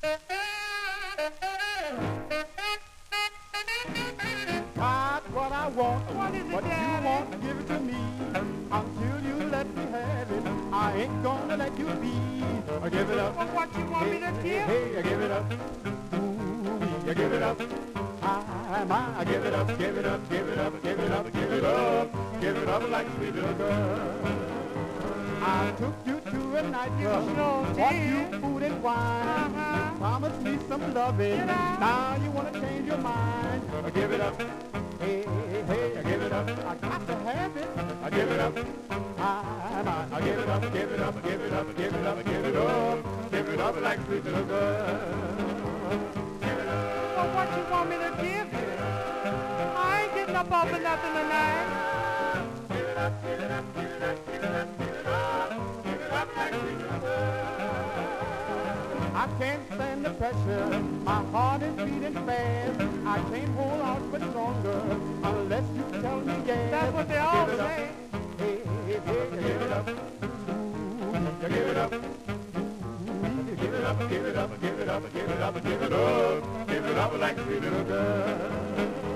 Got what I want, What is it, but you Daddy? won't give it to me. Until you let me have it, I ain't gonna let you be. Give it up. Well, what you want me to give? Hey, give it up. Ooh, you give it up. I give it up, give it up, give it up, give it up, give it up. Give it up like sweet little girl. I took you to a nightclub, sure bought did. you food and wine. Promised me some loving, now you wanna change your mind. Give it up. Hey, hey, I give it up. I got to have it. I give it up. I give it up, give it up, give it up, give it up, give it up. Give it up like sweet little girl. Give it up. Well, what you want me to give you? I ain't getting up off of nothing tonight. Give it up, give it up, give it up, give it up, give it up. Give it up like sweet little girl. I can't stand the pressure. My heart is beating fast. I can't hold out much longer unless you tell me yes. That's what they all Give it up. say. Hey, hey, hey, give it up. Ooh, you give it up. Ooh, you give it up, give it up, give it up, give it up, give it up. Give it up like sweet little girl.